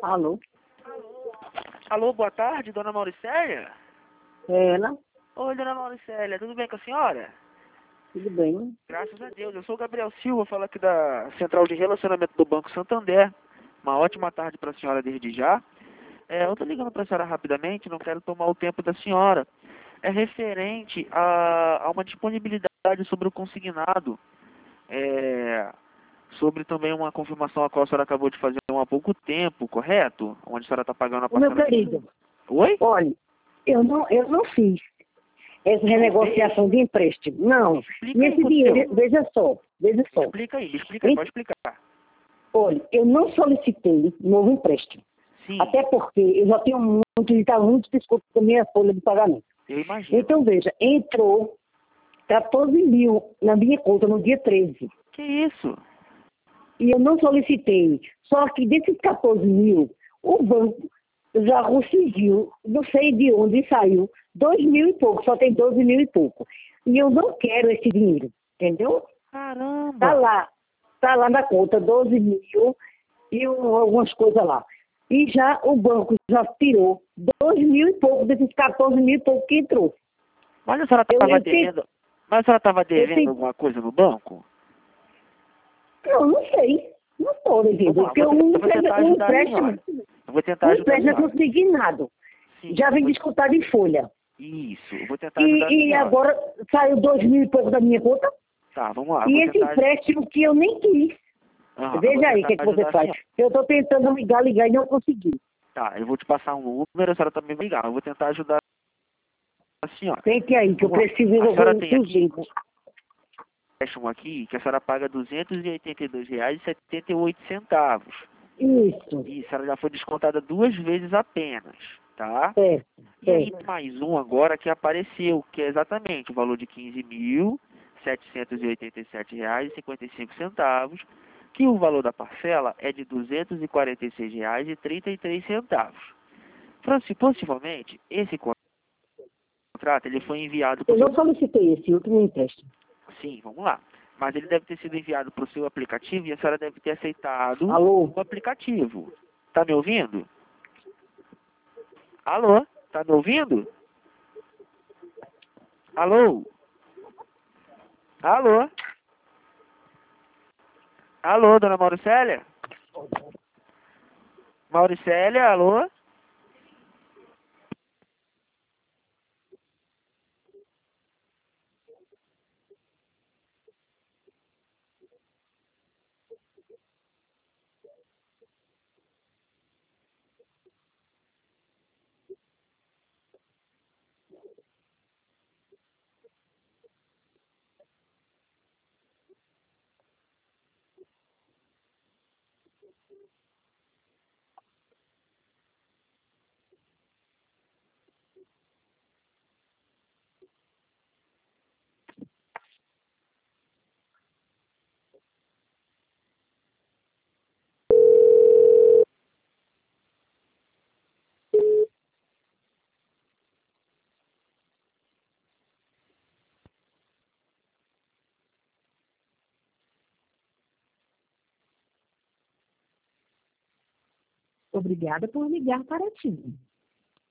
Alô? Alô, boa tarde, dona Mauricélia? Ela? Oi, dona Mauricélia, tudo bem com a senhora? Tudo bem? Graças a Deus, eu sou o Gabriel Silva, falo aqui da Central de Relacionamento do Banco Santander. Uma ótima tarde para a senhora desde já. Eu estou ligando para a senhora rapidamente, não quero tomar o tempo da senhora. É referente a uma disponibilidade sobre o consignado. Sobre também uma confirmação a qual a senhora acabou de fazer há pouco tempo, correto? Onde a senhora está pagando a O meu parcela de... querido, Oi? olha, eu não fiz essa renegociação de empréstimo. Não. Explica E aí, esse Coteu. dinheiro, veja só. Explica aí, pode explicar. Olha, eu não solicitei novo empréstimo. Sim, Até porque eu já tenho muito, está muito desconto da minha folha de pagamento. eu imagino. Então, veja, entrou 14 mil na minha conta no dia 13. Que isso? E eu não solicitei. Só que desses 14 mil, o banco já conseguiu, não sei de onde saiu, 2 mil e pouco, só tem 12 mil e pouco. E eu não quero esse dinheiro, entendeu? Caramba! Tá lá na conta, 12 mil e algumas coisas lá. E já o banco já tirou 2 mil e pouco desses 14 mil e pouco que entrou. Mas a senhora estava devendo... Mas a senhora estava devendo alguma coisa no banco? Não, não sei. Não estou devendo, Vamos lá, porque eu vou tentar um ajudar a empréstimo, senhora. Eu vou tentar um ajudar a empréstimo é senhora. consignado. Sim, Já vem descontado em folha. isso, eu vou tentar ajudar a E senhora. agora saiu 2 mil e pouco da minha conta. Tá, vamos lá. Eu E vou esse tentar... empréstimo que eu nem quis. eu vou Veja aí o tentar que você ajudar a faz. senhora. Eu estou tentando ligar e não consegui. Tá, eu vou te passar um número, a senhora também vai ligar. Eu vou tentar ajudar a senhora. Tente aí, que eu Vamos lá. preciso A senhora resolver tem aqui urgente. um empréstimo aqui que a senhora paga R$ 282,78. Isso, Isso, ela já foi descontada 2 vezes apenas, tá? certo, E aí certo. mais um agora que apareceu, que é exatamente o valor de R$ 15.787,55, que o valor da parcela é de R$ 246,33. Possivelmente, esse contrato ele foi enviado para Eu o seu... não solicitei esse último empréstimo. Sim, vamos lá. Mas ele deve ter sido enviado para o seu aplicativo e a senhora deve ter aceitado Alô? o aplicativo. Tá me ouvindo? Alô? Tá me ouvindo? Alô? Alô? Alô, dona Mauricélia? Mauricélia, alô? Obrigada por ligar para ti.